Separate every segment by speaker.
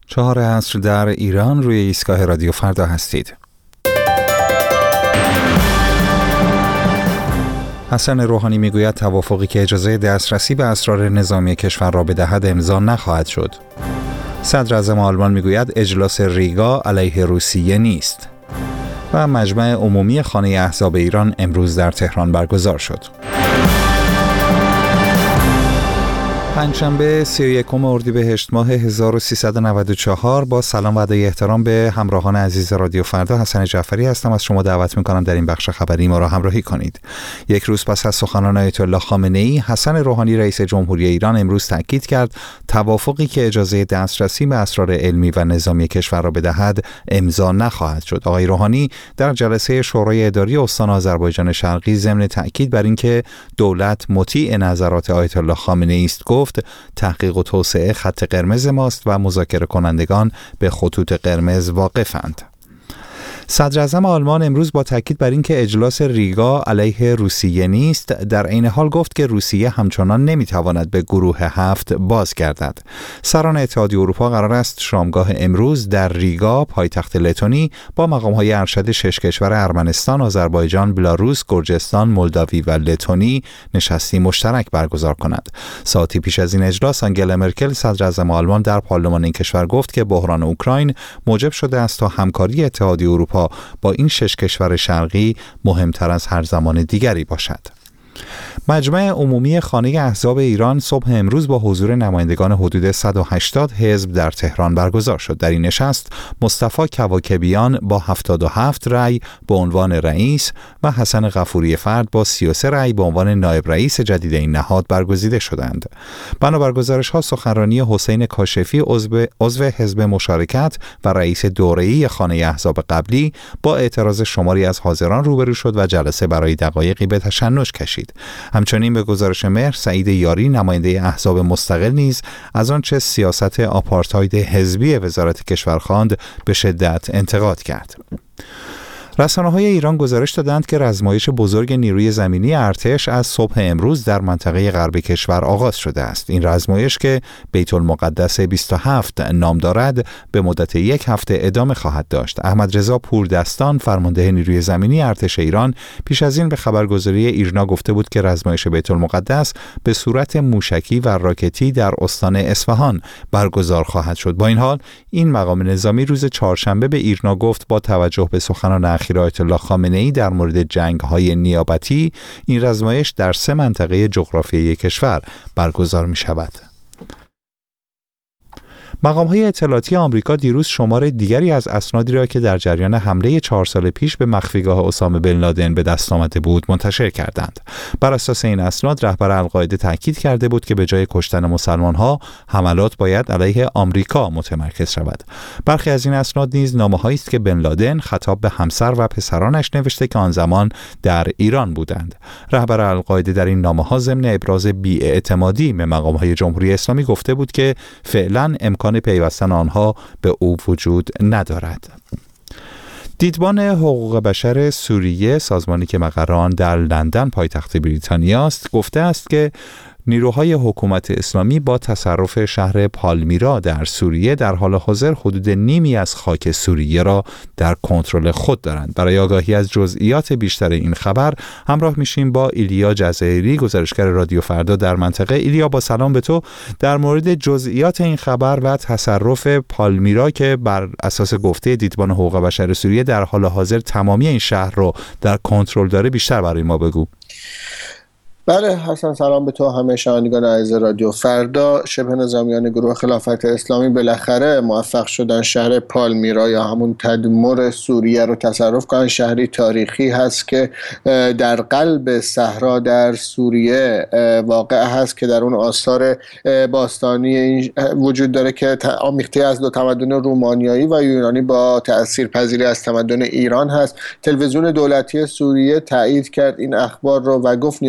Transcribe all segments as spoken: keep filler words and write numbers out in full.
Speaker 1: چهار عصر در ایران روی ایستگاه رادیو فردا هستید. حسن روحانی میگوید توافقی که اجازه دسترسی به اسرار نظامی کشور را بدهد امضا نخواهد شد. صدر اعظم آلمان میگوید اجلاس ریگا علیه روسیه نیست. و مجمع عمومی خانه احزاب ایران امروز در تهران برگزار شد. پنجشنبه سی و یکم اردیبهشت ماه هزار و سیصد و نود و چهار با سلام و ادای احترام به همراهان عزیز رادیو فردا، حسن جعفری هستم. از شما دعوت میکنم در این بخش خبری ما را همراهی کنید. یک روز پس از سخنان آیت الله خامنه ای، حسن روحانی رئیس جمهوری ایران امروز تاکید کرد توافقی که اجازه دسترسی به اسرار علمی و نظامی کشور را بدهد امضا نخواهد شد. آقای روحانی در جلسه شورای اداری استان آذربایجان شرقی ضمن تاکید بر اینکه دولت مطیع نظرات آیت الله خامنه ای است گفت تحقیق و توسعه خط قرمز ماست و مذاکره کنندگان به خطوط قرمز واقفند. صدر اعظم آلمان امروز با تاکید بر اینکه اجلاس ریگا علیه روسیه نیست، در عین حال گفت که روسیه همچنان نمیتواند به گروه هفت بازگردد. سران اتحادیه اروپا قرار است شامگاه امروز در ریگا پایتخت لتونی با مقام‌های ارشد شش کشور ارمنستان، آذربایجان، بلاروس، گرجستان، مولداوی و لتونی نشستی مشترک برگزار کند. ساعتی پیش از این اجلاس آنگلا مرکل صدر اعظم آلمان در پارلمان این کشور گفت که بحران اوکراین موجب شده است تا همکاری اتحادیه اروپا با این شش کشور شرقی مهمتر از هر زمان دیگری باشد. مجمع عمومی خانه احزاب ایران صبح امروز با حضور نمایندگان حدود صد و هشتاد حزب در تهران برگزار شد. در این نشست مصطفی کواکبیان با هفتاد و هفت رأی به عنوان رئیس و حسن غفوری فرد با سی و سه رأی به عنوان نایب رئیس جدید این نهاد برگزیده شدند. بنابر گزارش‌ها سخنرانی حسین کاشفی عضو عضو حزب مشارکت و رئیس دوره‌ای خانه احزاب قبلی با اعتراض شماری از حاضران روبرو شد و جلسه برای دقایقی به تشنج کشید. همچنین به گزارش مهر سعید یاری نماینده احزاب مستقل نیز از آنچه سیاست آپارتاید حزبی وزارت کشور خواند به شدت انتقاد کرد. رسانه‌های ایران گزارش دادند که رزمایش بزرگ نیروی زمینی ارتش از صبح امروز در منطقه غرب کشور آغاز شده است. این رزمایش که بیت المقدس بیست و هفت نام دارد به مدت یک هفته ادامه خواهد داشت. احمد رضا پوردستان فرمانده نیروی زمینی ارتش ایران پیش از این به خبرگزاری ایرنا گفته بود که رزمایش بیت المقدس به صورت موشکی و راکتی در استان اصفهان برگزار خواهد شد. با این حال این مقام نظامی روز چهارشنبه به ایرنا گفت با توجه به سخنان آیت الله خامنه ای در مورد جنگ‌های نیابتی این رزمایش در سه منطقه جغرافیایی کشور برگزار می‌شود. مقام‌های اطلاعاتی آمریکا دیروز شمار دیگری از اسنادی را که در جریان حمله چهار سال پیش به مخفیگاه اسامه بن لادن به دست آمده بود منتشر کردند. بر اساس این اسناد رهبر القاعده تاکید کرده بود که به جای کشتن مسلمان‌ها حملات باید علیه آمریکا متمرکز شود. برخی از این اسناد نیز نامه‌هایی است که بن لادن خطاب به همسر و پسرانش نوشته که آن زمان در ایران بودند. رهبر القاعده در این نامه‌ها ضمن ابراز بی‌اعتمادی به مقام‌های جمهوری اسلامی گفته بود که فعلاً امکان پیوستن آنها به او وجود ندارد. دیدبان حقوق بشر سوریه، سازمانی که مقر آن در لندن پایتخت بریتانیا است، گفته است که نیروهای حکومت اسلامی با تصرف شهر پالمیرا در سوریه در حال حاضر حدود نیمی از خاک سوریه را در کنترل خود دارند. برای آگاهی از جزئیات بیشتر این خبر همراه میشیم با ایلیا جزایری، گزارشگر رادیو فردا در منطقه. ایلیا، با سلام به تو. در مورد جزئیات این خبر و تصرف پالمیرا که بر اساس گفته دیدبان حقوق بشر سوریه در حال حاضر تمامی این شهر رو در کنترل داره، بیشتر برای ما بگو.
Speaker 2: بله حسن، سلام به تو همه شنوندگان عزیز رادیو فردا. شبه نظامیان گروه خلافت اسلامی بالاخره موفق شدن شهر پالمیرا یا همون تدمر سوریه رو تصرف کنن. شهری تاریخی هست که در قلب صحرا در سوریه واقع هست که در اون آثار باستانی وجود داره که آمیخته از دو تمدن رومانیایی و یونانی با تأثیرپذیری از تمدن ایران هست. تلویزیون دولتی سوریه تایید کرد این اخبار رو و گفت نیروهای دولتی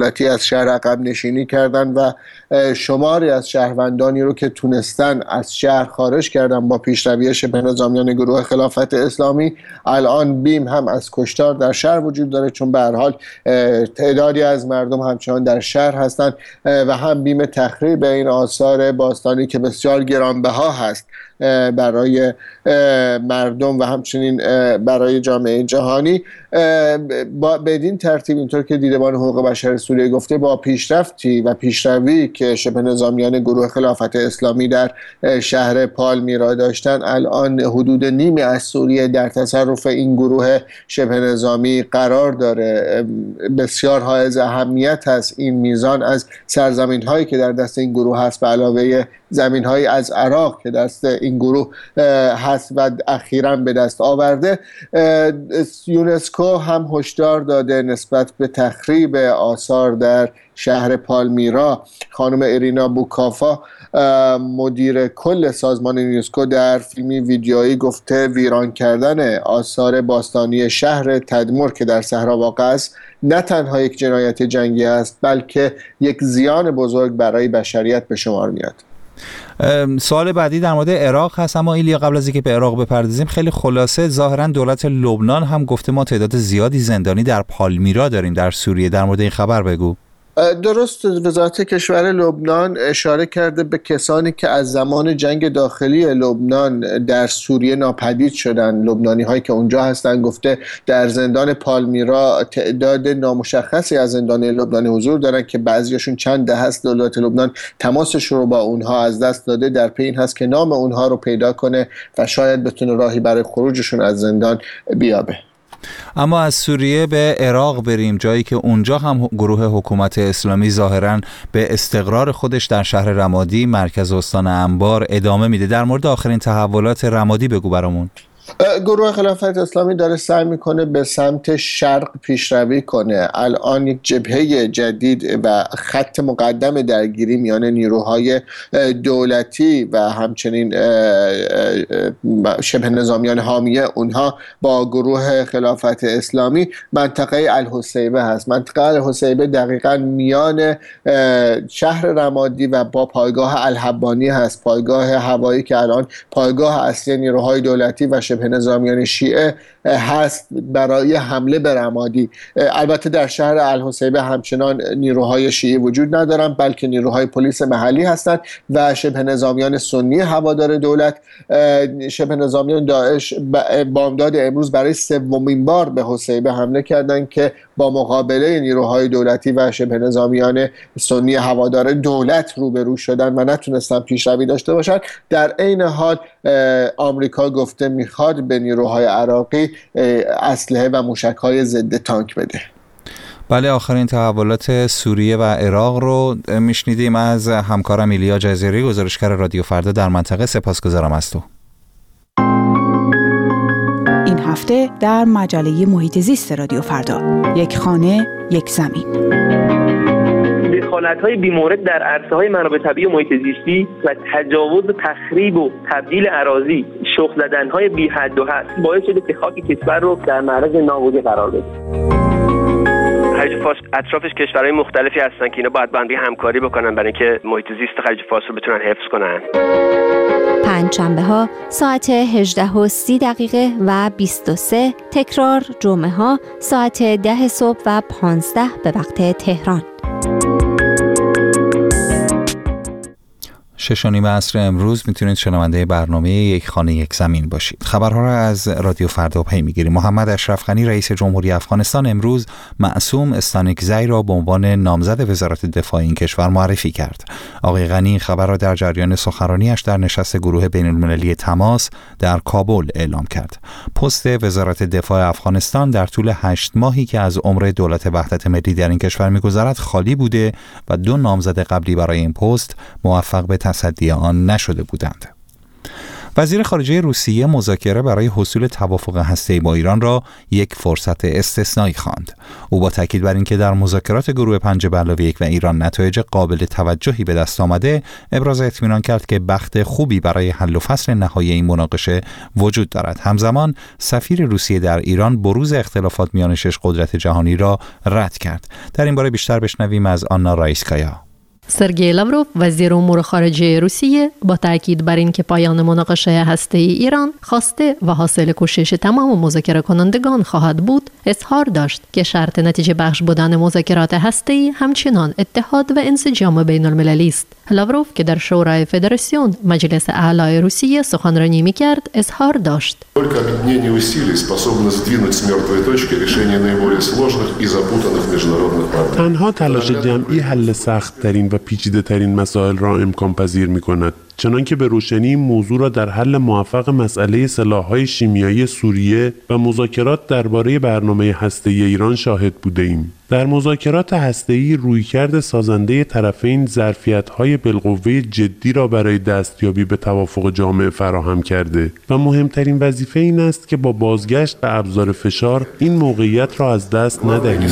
Speaker 2: دولتی از شهر عقب نشینی کردن و شماری از شهروندانی رو که تونستن از شهر خارج کردن با پیشروی شبه نظامیان گروه خلافت اسلامی. الان بیم هم از کشتار در شهر وجود داره، چون به هر حال تعدادی از مردم همچنان در شهر هستند و هم بیم تخریب این آثار باستانی که بسیار گرانبها هست برای مردم و همچنین برای جامعه جهانی. با بدین ترتیب اینطور که دیدبان حقوق بشر سوریه گفته، با پیشرفتی و پیشروی که شبه نظامیان گروه خلافت اسلامی در شهر پالمیرا داشتن، الان حدود نیمی از سوریه در تصرف این گروه شبه نظامی قرار داره. بسیار حائز اهمیت هست این میزان از سرزمین هایی که در دست این گروه هست به علاوه زمین هایی از عراق که دست این گروه هست و اخیراً به دست آورده. یونسکو هم هشدار داده نسبت به تخریب آثار در شهر پالمیرا. خانم ایرینا بوکافا مدیر کل سازمان یونسکو در فیلمی ویدیویی گفته ویران کردن آثار باستانی شهر تدمر که در صحرا واقع است نه تنها یک جنایت جنگی است، بلکه یک زیان بزرگ برای بشریت به شمار میاد.
Speaker 1: سوال بعدی در مورد عراق هست، اما ایلیا قبل از اینکه به عراق بپردازیم خیلی خلاصه، ظاهرا دولت لبنان هم گفته ما تعداد زیادی زندانی در پالمیرا داریم در سوریه. در مورد این خبر بگو.
Speaker 2: درست، وزارت کشور لبنان اشاره کرده به کسانی که از زمان جنگ داخلی لبنان در سوریه ناپدید شدن، لبنانی هایی که اونجا هستن. گفته در زندان پالمیرا تعداد نامشخصی از زندانی لبنانی حضور دارن که بعضیاشون چند دهه است دولت لبنان تماسش رو با اونها از دست داده. در پی این هست که نام اونها رو پیدا کنه و شاید بتونه راهی برای خروجشون از زندان بیابه.
Speaker 1: اما از سوریه به عراق بریم، جایی که اونجا هم گروه حکومت اسلامی ظاهراً به استقرار خودش در شهر رمادی مرکز استان انبار ادامه میده. در مورد آخرین تحولات رمادی بگو برامون.
Speaker 2: گروه خلافت اسلامی داره سعی میکنه به سمت شرق پیشروی کنه. الان یک جبهه جدید و خط مقدم درگیری میان نیروهای دولتی و همچنین شبه نظامیان حامیه اونها با گروه خلافت اسلامی منطقه الحصیبه هست. منطقه الحصیبه دقیقاً میان شهر رمادی و با پایگاه الحبانی هست، پایگاه هوایی که الان پایگاه اصلی نیروهای دولتی و شبه نظامیان شیعه هست برای حمله به رمادی. البته در شهر الحصیبه همچنان نیروهای شیعی وجود ندارند، بلکه نیروهای پلیس محلی هستند و شبه نظامیان سنی هوادار دولت. شبه نظامیان داعش بامداد امروز برای سومین بار به حصیبه حمله کردند که با مقابله نیروهای دولتی و شبه نظامیان سنی هوادار دولت روبرو شدن و نتونستن پیشروی داشته باشند. در عین حال آمریکا گفته میخواد به نیروهای عراقی اسلحه و موشک‌های ضد تانک بده.
Speaker 1: بله، آخرین تحولات سوریه و عراق رو میشنیدیم از همکارم ایلیا جزیری، گزارشگر رادیو فردا در منطقه. سپاسگزارم از تو.
Speaker 3: این هفته در مجله محیط زیست رادیو فردا، یک خانه یک زمین.
Speaker 4: دخالت‌های بی‌مورد در عرصه‌های منابع طبیعی و محیط زیستی و تجاوز و تخریب و تبدیل اراضی، شخم زدن‌های بی حد و حد باعث شده که خاک کشور رو در معرض نابودی قرار بده.
Speaker 5: خلیج فارس اطرافش کشورهای مختلفی هستن که اینا باید با هم همکاری بکنن برای اینکه محیط زیست خلیج فارس رو بتونن حفظ کنن.
Speaker 6: پنجشنبه‌ها ساعت هجده و سی دقیقه و بیست و سه، تکرار جمعه‌ها ساعت ده صبح و پانزده به وقت تهران.
Speaker 1: شش و نیم عصر امروز میتونید شنونده برنامه یک خانه یک زمین باشید. خبرها را از رادیو فردا پی میگیریم. محمد اشرف غنی رئیس جمهوری افغانستان امروز معصوم استانکزی را به عنوان نامزد وزارت دفاع این کشور معرفی کرد. آقای غنی این خبر را در جریان سخنرانیش در نشست گروه بین المللی تماس در کابل اعلام کرد. پست وزارت دفاع افغانستان در طول هشت ماهی که از عمر دولت وحدت ملی در این کشور میگذرد خالی بوده و دو نامزد قبلی برای این پست موفق به تصدی آن نشده بودند. وزیر خارجه روسیه مذاکره برای حصول توافق هسته‌ای با ایران را یک فرصت استثنایی خواند. او با تاکید بر اینکه در مذاکرات گروه پنج به علاوه یک و ایران نتایج قابل توجهی به دست آمده، ابراز اطمینان کرد که بخت خوبی برای حل و فصل نهایی این مناقشه وجود دارد. همزمان سفیر روسیه در ایران بروز اختلافات میان شش قدرت جهانی را رد کرد. در این باره بیشتر بشنویم از آنا رایسکایا.
Speaker 7: سرگئی لاوروف وزیر امور خارجه روسیه با تاکید بر اینکه پایان مناقشه هسته‌ای ایران خواسته و حاصل کوشش تمام مذاکره کنندگان خواهد بود، اظهار داشت که شرط نتیجه بخش بودن مذاکرات هسته‌ای همچنان اتحاد و انسجام بین المللی است. لاوروف که در شورای فدراسیون مجلس اعلی روسیه سخنرانی می‌کرد، اظهار داشت:
Speaker 8: تنها تلاش جمعی حل سخت‌ترین و پیچیده‌ترین مسائل را امکان پذیر می‌کند. چنانکه به روشنی این موضوع را در حل موفق مسئله سلاح‌های شیمیایی سوریه و مذاکرات درباره برنامه هسته‌ای ایران شاهد بوده‌ایم. در مذاکرات هسته‌ای رویکرد سازنده طرفین ظرفیت‌های بالقوه جدی را برای دستیابی به توافق جامع فراهم کرده و مهمترین وظیفه این است که با بازگشت به ابزار فشار این موقعیت را از دست ندهیم.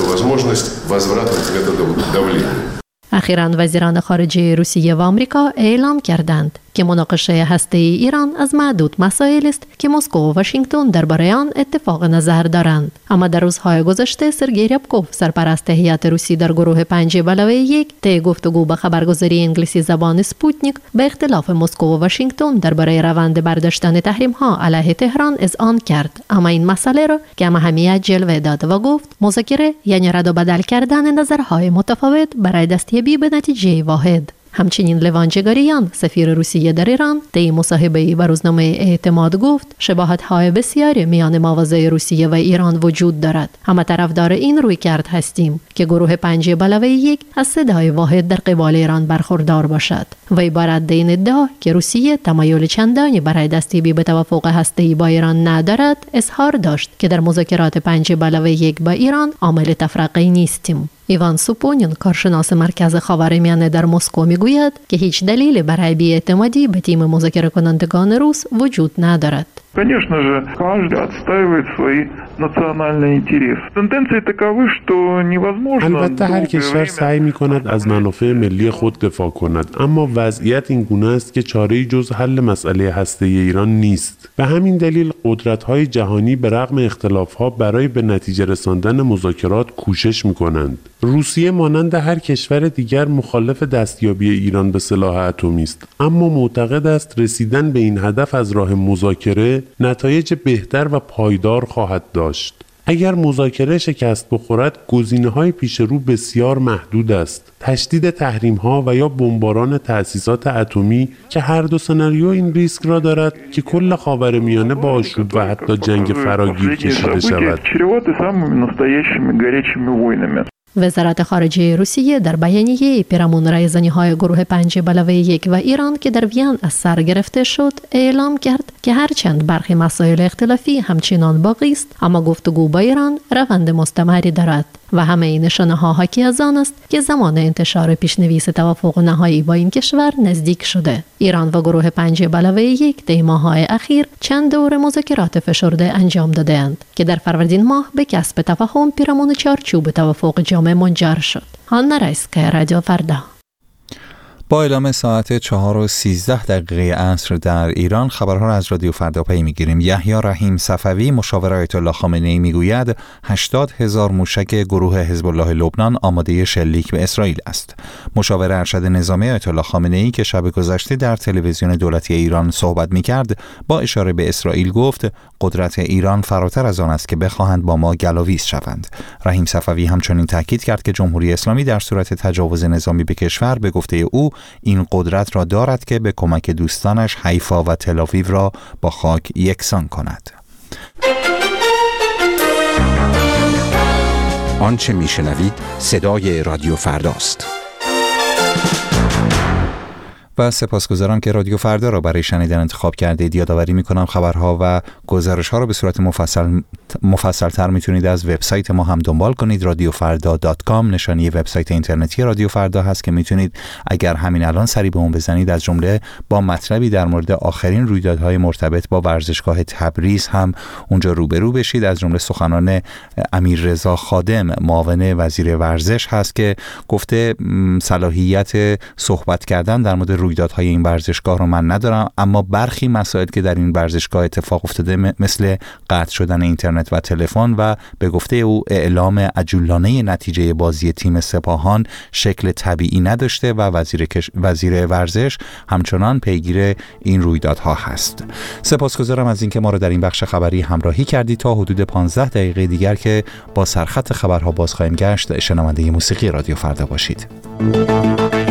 Speaker 7: اخیراً وزیران خارجه روسیه و آمریکا اعلام کردند که مناقشه هسته‌ای ایران از معدود مسائل است که مسکو و واشنگتن درباره آن اتفاق نظر دارند. اما در روزهای گذشته سرگئی ریابکوف سرپرست هیئت روسی در گروه پنج به علاوه یک طی گفتگو با خبرگزاری انگلیسی زبان اسپوتنیک به اختلاف مسکو و واشنگتن درباره روند برداشتن تحریم‌ها علیه تهران اذعان کرد، اما این مسئله را کم اهمیت جلوه داد و گفت مذاکره یعنی رد و بدل کردن نظرهای متفاوت برای دستیابی به نتیجه واحد. همچنین لوان جگاریان سفیر روسیه در ایران طی مصاحبه‌ای با روزنامه اعتماد گفت شباهت‌های بسیاری میان مواضع روسیه و ایران وجود دارد، اما طرفدار این رویکرد هستیم که گروه پنج به علاوه یک از صدای واحد در قبال ایران برخوردار باشد. و بر این ادعا که روسیه تمایل چندانی برای دستیابی به توافق هسته‌ای با ایران ندارد، اظهار داشت که در مذاکرات پنج به علاوه یک با ایران عامل تفرقه نیستیم. ایوان سوپونین کارشناس مرکز خاورمیانه در مسکو میگوید که هیچ دلیلی برای بی‌اعتمادی به تیم مذاکره کنندگان روس وجود ندارد.
Speaker 9: Конечно же, каждый отстаивает свои национальные интересы. Тенденции таковы, что невозможно.
Speaker 8: البته هر کشور سعی می‌کند از منافع ملی خود دفاع کند، اما وضعیت این گونه است که چاره‌ای جز حل مسئله هسته‌ای ایران نیست. به همین دلیل قدرت‌های جهانی به رغم اختلاف‌ها برای به نتیجه رساندن مذاکرات کوشش می‌کنند. روسیه مانند هر کشور دیگر مخالف دستیابی ایران به سلاح اتمی است، اما معتقد است رسیدن به این هدف از راه مذاکره نتایج بهتر و پایدار خواهد داشت. اگر مذاکره شکست بخورد، گزینه‌های پیش رو بسیار محدود است. تشدید تحریم‌ها و یا بمباران تأسیسات اتمی که هر دو سناریو این ریسک را دارد که کل خاورمیانه با آشوب و حتی جنگ فراگیر کشیده شود.
Speaker 7: وزارت خارجه روسیه در بیانیه پیرامون رایزنی‌های گروه پنج به علاوه یک و ایران که در وین از سر گرفته شد اعلام کرد که هرچند برخی مسائل اختلافی همچنان باقی است، اما گفتگو با ایران روند مستمری دارد و همه این نشانه‌ها حاکی از آن است که زمان انتشار پیشنویس توافق نهایی با این کشور نزدیک شده. ایران و گروه پنج به علاوه یک طی ماه‌های اخیر چند دور مذاکرات فشرده انجام داده‌اند که در فروردین ماه به کسب تفاهم پیرامون چارچوب توافق جامع منجر شد. آنا رایسکایا، رادیو فردا.
Speaker 1: با اعلام ساعت چهار و سیزده دقیقه عصر در ایران خبرها را از رادیو فردا پی میگیریم. یحیی رحیم صفوی مشاور آیت الله خامنه‌ای میگوید هشتاد هزار موشک گروه حزب الله لبنان آماده شلیک به اسرائیل است. مشاور ارشد نظامی آیت الله خامنه‌ای که شب گذشته در تلویزیون دولتی ایران صحبت میکرد با اشاره به اسرائیل گفت قدرت ایران فراتر از آن است که بخواهند با ما گلاویز شوند. رحیم صفوی همچنین تاکید کرد که جمهوری اسلامی در صورت تجاوز نظامی به کشور به گفته او این قدرت را دارد که به کمک دوستانش حیفا و تل‌آویو را با خاک یکسان کند.
Speaker 10: آنچه میشنوید صدای رادیو فرداست.
Speaker 1: و سپاسگزارم که رادیو فردا را برای شنیدن انتخاب کردید. یادآوری می‌کنم خبرها و گزارش ها رو به صورت مفصل مفصل تر میتونید از وبسایت ما هم دنبال کنید. رادیو فردا دات کام نشانی وبسایت اینترنتی رادیو فردا هست که میتونید اگر همین الان سری به اون بزنید از جمله با مطلبی در مورد آخرین رویدادهای مرتبط با ورزشگاه تبریز هم اونجا روبرو بشید. از جمله سخنان امیررضا خادم معاون وزیر ورزش هست که گفته صلاحیت صحبت کردن در مورد رویدادهای این ورزشگاه رو من ندارم، اما برخی مسائل که در این ورزشگاه اتفاق افتاده مثل قطع شدن اینترنت و تلفن و به گفته او اعلام عجولانه نتیجه بازی تیم سپاهان شکل طبیعی نداشته و وزیر, کش... وزیر ورزش همچنان پیگیر این رویدادها هست. سپاسگزارم از اینکه ما رو در این بخش خبری همراهی کردید. تا حدود پانزده دقیقه دیگر که با سرخط خبرها باز خواهیم گشت، شنونده موسیقی رادیو فردا باشید.